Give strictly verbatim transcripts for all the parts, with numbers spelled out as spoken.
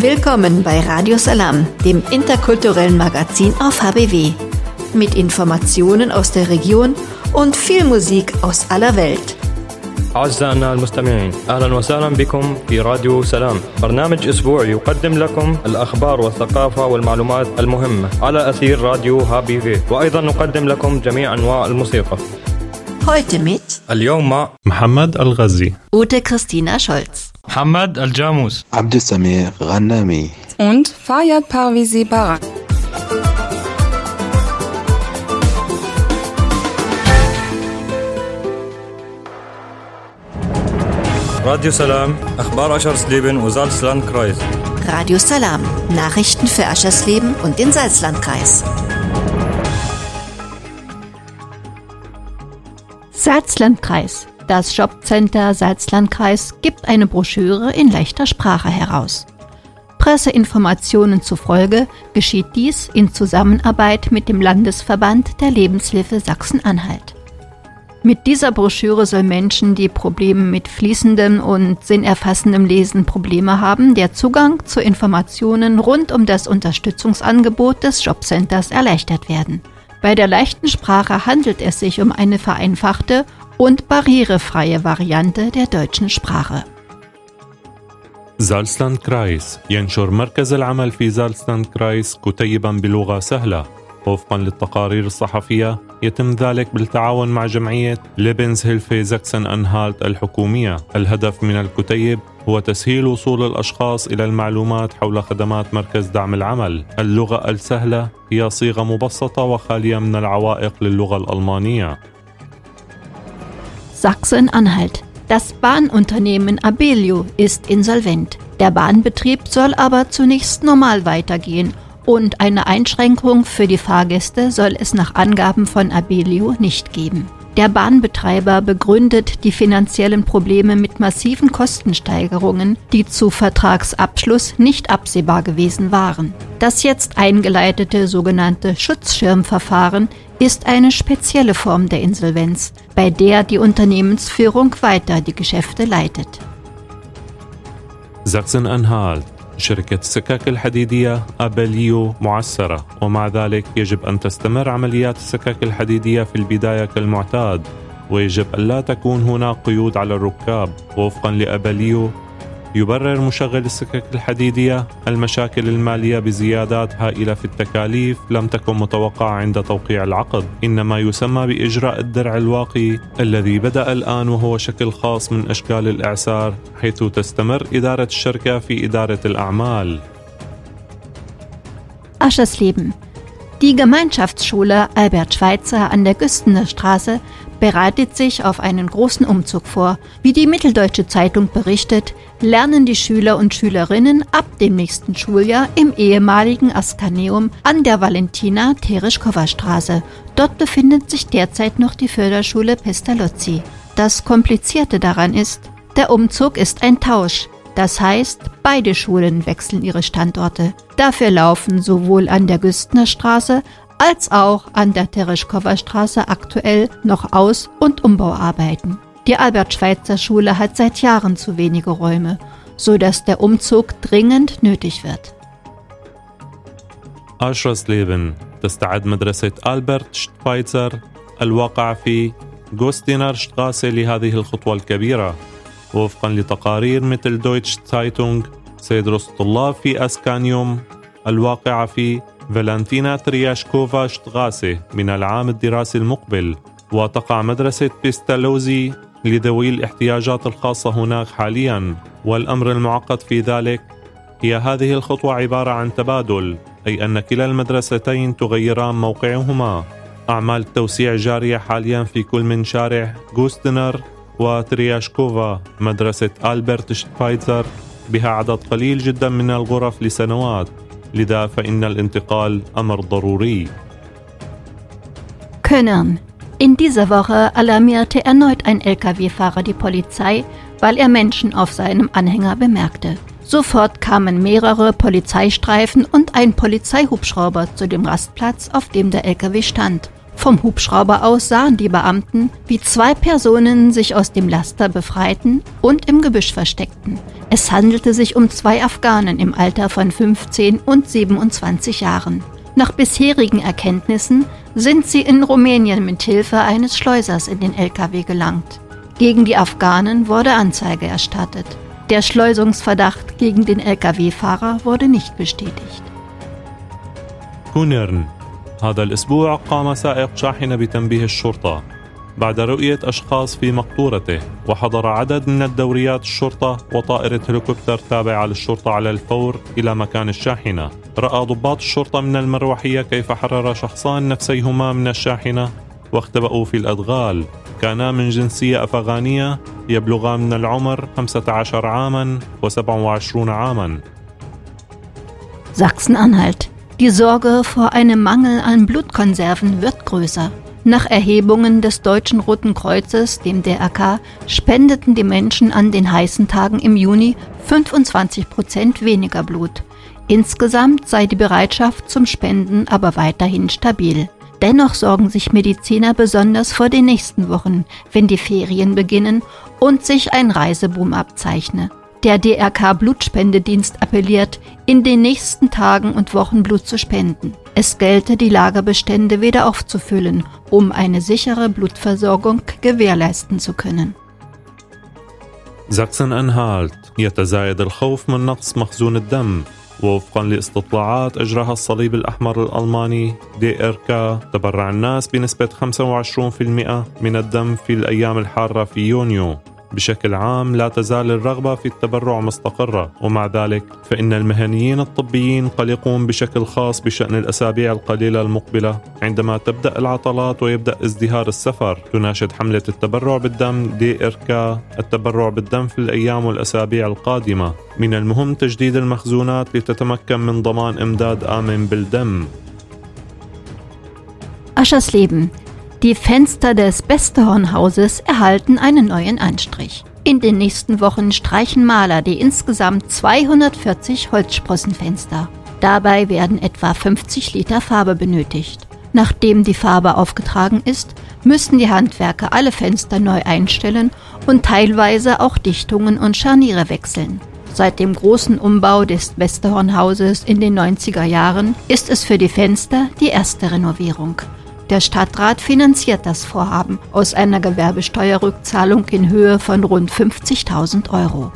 Willkommen bei Radio Salam, dem interkulturellen Magazin auf H B W. Mit Informationen aus der Region und viel Musik aus aller Welt. أعزائنا المستمعين، أهلا وسهلا بكم في راديو سلام، برنامج أسبوعي يقدم لكم الأخبار والثقافة والمعلومات المهمة على أثير راديو ها بي في، وأيضا نقدم لكم جميع أنواع الموسيقى. Heute mit اليوم مع محمد الغزي، Ute Christina Scholz, محمد الجاموس، عبد السميع غنامي und Fayad Parvizi Barak. راديو سلام، أخبار أشرسليبن وزالسلاندكreis. Radio Salam, Nachrichten für Aschersleben und den Salzlandkreis. Salzlandkreis. Das Jobcenter Salzlandkreis gibt eine Broschüre in leichter Sprache heraus. Presseinformationen zufolge geschieht dies in Zusammenarbeit mit dem Landesverband der Lebenshilfe Sachsen-Anhalt. Mit dieser Broschüre soll Menschen, die Probleme mit fließendem und sinnerfassendem Lesen Probleme haben, der Zugang zu Informationen rund um das Unterstützungsangebot des Jobcenters erleichtert werden. Bei der leichten Sprache handelt es sich um eine vereinfachte und barrierefreie Variante der deutschen Sprache. زالسلاندكرايس ينشر مركز العمل في زالسلاندكرايس كتيبا بلغة سهلة. وفقا للتقارير الصحفية يتم ذلك بالتعاون مع جمعية ليبنزهيلفي زاكسن أنهالت الحكومية. الهدف من الكتيب هو تسهيل وصول الأشخاص إلى المعلومات حول خدمات مركز دعم العمل. اللغة السهلة هي صيغة مبسطة وخالية من العوائق للغة الألمانية. Sachsen-Anhalt. Das Bahnunternehmen Abellio ist insolvent. Der Bahnbetrieb soll aber zunächst normal weitergehen und eine Einschränkung für die Fahrgäste soll es nach Angaben von Abellio nicht geben. Der Bahnbetreiber begründet die finanziellen Probleme mit massiven Kostensteigerungen, die zu Vertragsabschluss nicht absehbar gewesen waren. Das jetzt eingeleitete sogenannte Schutzschirmverfahren ist eine spezielle Form der Insolvenz, bei der die Unternehmensführung weiter die Geschäfte leitet. Sachsen-Anhalt. شركة السكك الحديدية أبليو معسرة، ومع ذلك يجب أن تستمر عمليات السكك الحديدية في البداية كالمعتاد، ويجب أن لا تكون هناك قيود على الركاب. وفقا لأبليو يبرر مشغل السكك الحديدية المشاكل المالية بزيادات هائلة في التكاليف لم تكن متوقعة عند توقيع العقد، إنما يسمى بإجراء الدرع الواقي الذي بدأ الآن، وهو شكل خاص من أشكال الإعسار، حيث تستمر إدارة الشركة في إدارة الأعمال. Aschersleben. Die Gemeinschaftsschule Albert Schweitzer an der Güstener Straße bereitet sich auf einen großen Umzug vor. Wie die Mitteldeutsche Zeitung berichtet, lernen die Schüler und Schülerinnen ab dem nächsten Schuljahr im ehemaligen Askaneum an der Valentina-Tereshkova-Straße. Dort befindet sich derzeit noch die Förderschule Pestalozzi. Das Komplizierte daran ist, der Umzug ist ein Tausch. Das heißt, beide Schulen wechseln ihre Standorte. Dafür laufen sowohl an der Güstener Straße als auch an der Tereshkova-Straße aktuell noch Aus- und Umbauarbeiten. Die Albert-Schweitzer-Schule hat seit Jahren zu wenige Räume, sodass der Umzug dringend nötig wird. أشرسليبن. تستعد مدرسة ألبرت شفايتزر الواقعة في غوستينر شتغاسي لهذه الخطوة الكبيرة. وفقا لتقارير مثل دويتش تايتونغ سيدرس الطلاب في أسكانيوم الواقعة في فالنتينا ترياشكوفا شتغاسي من العام الدراسي المقبل، وتقع مدرسة بيستالوزي لذوي الاحتياجات الخاصة هناك حاليا. والأمر المعقد في ذلك هي هذه الخطوة عبارة عن تبادل، أي أن كلا المدرستين تغيران موقعهما. أعمال التوسيع جارية حاليا في كل من شارع غوستنر وترياشكوفا. مدرسة ألبرت شفايتزر بها عدد قليل جدا من الغرف لسنوات، لذا فإن الانتقال أمر ضروري. Können. In dieser Woche alarmierte erneut ein L K W-Fahrer die Polizei, weil er Menschen auf seinem Anhänger bemerkte. Sofort kamen mehrere Polizeistreifen und ein Polizeihubschrauber zu dem Rastplatz, auf dem der L K W stand. Vom Hubschrauber aus sahen die Beamten, wie zwei Personen sich aus dem Laster befreiten und im Gebüsch versteckten. Es handelte sich um zwei Afghanen im Alter von fünfzehn und siebenundzwanzig Jahren. Nach bisherigen Erkenntnissen sind sie in Rumänien mit Hilfe eines Schleusers in den L K W gelangt. Gegen die Afghanen wurde Anzeige erstattet. Der Schleusungsverdacht gegen den L K W-Fahrer wurde nicht bestätigt. كونيرن. هذا الأسبوع قام سائق شاحنة بتنبيه الشرطة بعد رؤية أشخاص في مقطورته، وحضر عدد من الدوريات الشرطة وطائرة هليكوبتر تابعة للشرطة على الفور إلى مكان الشاحنة. رأى ضباط الشرطة من المروحية كيف حرر شخصان نفسيهما من الشاحنة واختبأوا في الأدغال. كانا من جنسية أفغانية، يبلغان من العمر خمسة عشر عاما وسبعة وعشرين عاما. Sachsen-Anhalt. Die Sorge vor einem Mangel an Blutkonserven wird größer. Nach Erhebungen des Deutschen Roten Kreuzes, dem D R K, spendeten die Menschen an den heißen Tagen im Juni fünfundzwanzig Prozent weniger Blut. Insgesamt sei die Bereitschaft zum Spenden aber weiterhin stabil. Dennoch sorgen sich Mediziner besonders vor den nächsten Wochen, wenn die Ferien beginnen und sich ein Reiseboom abzeichne. Der D R K-Blutspendedienst appelliert, in den nächsten Tagen und Wochen Blut zu spenden. Es gelte, die Lagerbestände wieder aufzufüllen, um eine sichere Blutversorgung gewährleisten zu können. Sachsen-Anhalt. يتزايد الخوف من نقص مخزون الدم. ووفقا لاستطلاعات أجراها الصليب الأحمر الألماني دي إر كا، تبرع الناس بنسبة خمسة وعشرين بالمئة من الدم في الأيام الحارة في يونيو. بشكل عام لا تزال الرغبة في التبرع مستقرة، ومع ذلك فإن المهنيين الطبيين قلقون بشكل خاص بشأن الأسابيع القليلة المقبلة عندما تبدأ العطلات ويبدأ ازدهار السفر. تناشد حملة التبرع بالدم دي إر كا التبرع بالدم في الأيام والأسابيع القادمة. من المهم تجديد المخزونات لتتمكن من ضمان إمداد آمن بالدم. Aschersleben. Die Fenster des Beste-Horn-Hauses erhalten einen neuen Anstrich. In den nächsten Wochen streichen Maler die insgesamt zweihundertvierzig Holzsprossenfenster. Dabei werden etwa fünfzig Liter Farbe benötigt. Nachdem die Farbe aufgetragen ist, müssen die Handwerker alle Fenster neu einstellen und teilweise auch Dichtungen und Scharniere wechseln. Seit dem großen Umbau des Beste-Horn-Hauses in den neunziger Jahren ist es für die Fenster die erste Renovierung. Der Stadtrat finanziert das Vorhaben aus einer Gewerbesteuerrückzahlung in Höhe von rund fünfzigtausend Euro.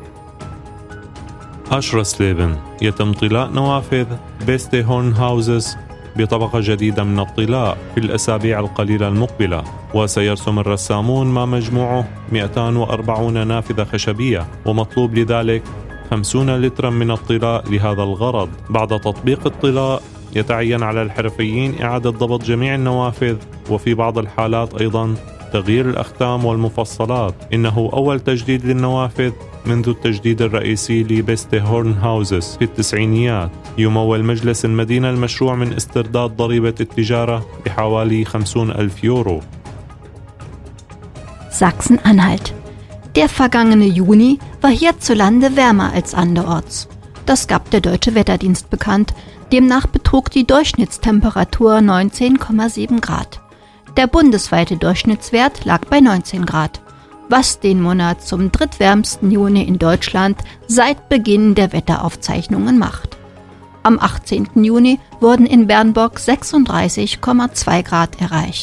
أشرسليبن. يتم طلاء نوافذ بيستي هورن هاوزز بطبقة جديدة من الطلاء في الأسابيع القليلة المقبلة، وسيرسم الرسامون ما مجموعه مئتين وأربعين نافذة خشبية، ومطلوب لذلك خمسين لترا من الطلاء لهذا الغرض. بعد تطبيق الطلاء يتعين على الحرفيين إعادة ضبط جميع النوافذ، وفي بعض الحالات أيضا تغيير الأختام والمفصلات. إنه أول تجديد للنوافذ منذ التجديد الرئيسي لبيستي هورن هاوزز في التسعينيات. يمول مجلس المدينة المشروع من استرداد ضريبة التجارة بحوالي خمسين ألف يورو. Sachsen-Anhalt. Der vergangene Juni war hierzulande wärmer als anderorts. Das gab der Deutsche Wetterdienst bekannt. Demnach betrug die Durchschnittstemperatur neunzehn Komma sieben Grad. Der bundesweite Durchschnittswert lag bei neunzehn Grad, was den Monat zum drittwärmsten Juni in Deutschland seit Beginn der Wetteraufzeichnungen macht. Am achtzehnten Juni wurden in Bernburg sechsunddreißig Komma zwei Grad erreicht.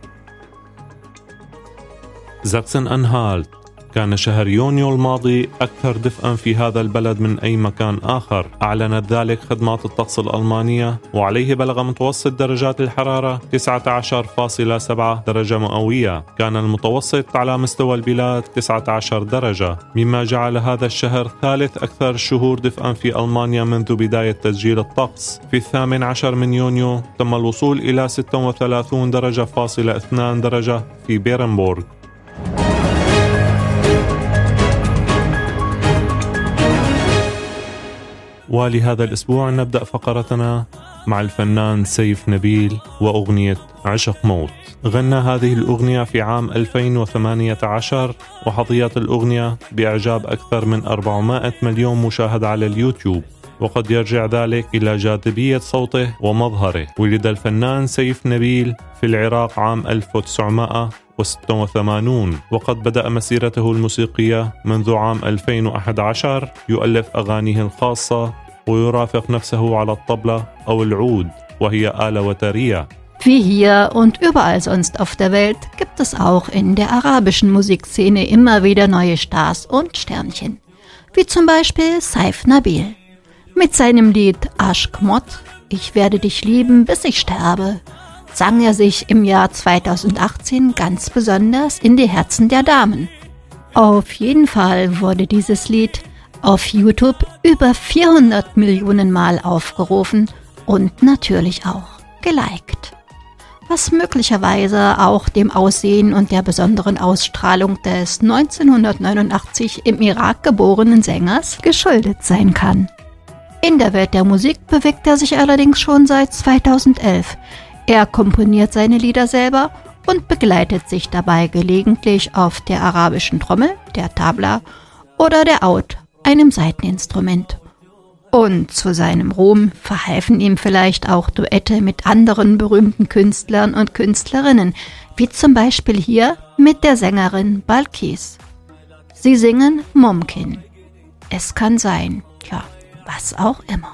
Sachsen-Anhalt. كان شهر يونيو الماضي أكثر دفئا في هذا البلد من أي مكان آخر، أعلنت ذلك خدمات الطقس الألمانية، وعليه بلغ متوسط درجات الحرارة تسعة عشر فاصلة سبعة درجة مئوية. كان المتوسط على مستوى البلاد تسعة عشر درجة، مما جعل هذا الشهر ثالث أكثر الشهور دفئا في ألمانيا منذ بداية تسجيل الطقس. في الثامن عشر من يونيو تم الوصول إلى ستة وثلاثين درجة فاصلة اثنين درجة في بيرنبورغ. ولهذا الأسبوع نبدأ فقرتنا مع الفنان سيف نبيل وأغنية عشق موت. غنى هذه الأغنية في عام ألفين وثمانية عشر، وحظيت الأغنية بإعجاب أكثر من أربعمائة مليون مشاهدة على اليوتيوب، وقد يرجع ذلك إلى جاذبية صوته ومظهره. ولد الفنان سيف نبيل في العراق عام ألف وتسعمائة وستة وثمانين، وقد بدأ مسيرته الموسيقية منذ عام ألفين وأحد عشر يؤلف أغانيه الخاصة ويرافق نفسه على الطبلة أو العود، وهي آلة وترية. Wie hier und überall sonst auf der Welt gibt es auch in der arabischen Musikszene immer wieder neue Stars und Sternchen, wie zum Beispiel Saif Nabil. Mit seinem Lied Aşk Mod, Ich werde dich lieben, bis ich sterbe, sang er sich im Jahr zweitausendachtzehn ganz besonders in die Herzen der Damen. Auf jeden Fall wurde dieses Lied auf YouTube über vierhundert Millionen Mal aufgerufen und natürlich auch geliked, was möglicherweise auch dem Aussehen und der besonderen Ausstrahlung des neunzehnhundertneunundachtzig im Irak geborenen Sängers geschuldet sein kann. In der Welt der Musik bewegt er sich allerdings schon seit zweitausendelf. Er komponiert seine Lieder selber und begleitet sich dabei gelegentlich auf der arabischen Trommel, der Tabla oder der Oud, einem Saiteninstrument. Und zu seinem Ruhm verhalfen ihm vielleicht auch Duette mit anderen berühmten Künstlern und Künstlerinnen, wie zum Beispiel hier mit der Sängerin Balkis. Sie singen Mumkin. Es kann sein, ja, was auch immer.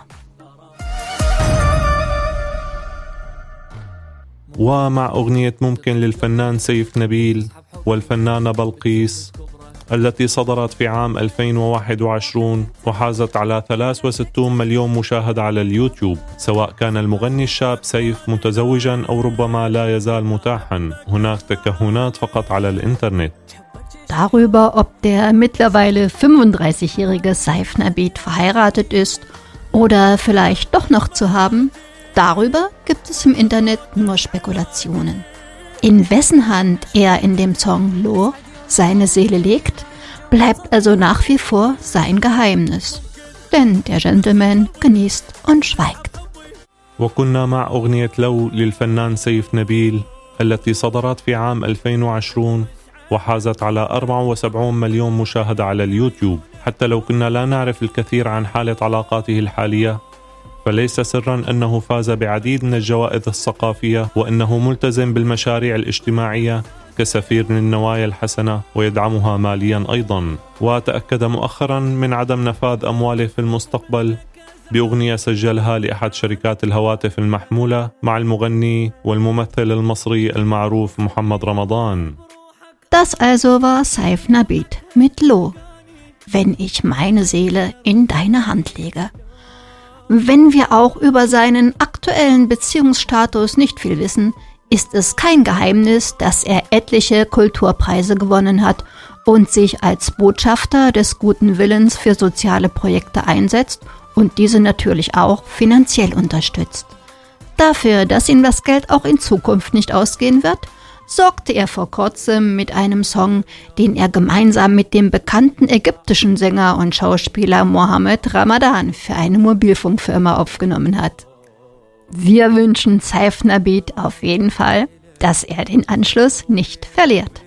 ومع أغنية ممكن للفنان سيف نبيل والفنانة بلقيس التي صدرت في عام ألفين وواحد وعشرين وحازت على ثلاثة وستين مليون مشاهدة على اليوتيوب، سواء كان المغني الشاب سيف متزوجا أو ربما لا يزال متاحا. هناك تكهنات فقط على الإنترنت. Darüber, ob der mittlerweile fünfunddreißigjährige Saif Nabil verheiratet ist oder vielleicht doch noch zu haben, darüber gibt es im Internet nur Spekulationen. In wessen Hand er in dem Song Lo seine Seele legt, bleibt also nach wie vor sein Geheimnis. Denn der Gentleman genießt und schweigt. وكنا مع أغنية لو للفنان سيف نبيل التي صدرت في عام ألفين وعشرين وحازت على أربعة وسبعين مليون مشاهدة على اليوتيوب. حتى لو كنا لا نعرف الكثير عن حالة علاقاته الحالية، فليس سرا أنه فاز بعديد من الجوائز الثقافية، وأنه ملتزم بالمشاريع الاجتماعية كسفير من النوايا الحسنة ويدعمها ماليا أيضا. وتأكد مؤخرا من عدم نفاذ أمواله في المستقبل بأغنية سجلها لأحد شركات الهواتف المحمولة مع المغني والممثل المصري المعروف محمد رمضان. Das also war Saif Nabil mit Lo, wenn ich meine Seele in deine Hand lege. Wenn wir auch über seinen aktuellen Beziehungsstatus nicht viel wissen, ist es kein Geheimnis, dass er etliche Kulturpreise gewonnen hat und sich als Botschafter des guten Willens für soziale Projekte einsetzt und diese natürlich auch finanziell unterstützt. Dafür, dass ihm das Geld auch in Zukunft nicht ausgehen wird, sorgte er vor kurzem mit einem Song, den er gemeinsam mit dem bekannten ägyptischen Sänger und Schauspieler Mohammed Ramadan für eine Mobilfunkfirma aufgenommen hat. Wir wünschen Saif Nabil auf jeden Fall, dass er den Anschluss nicht verliert.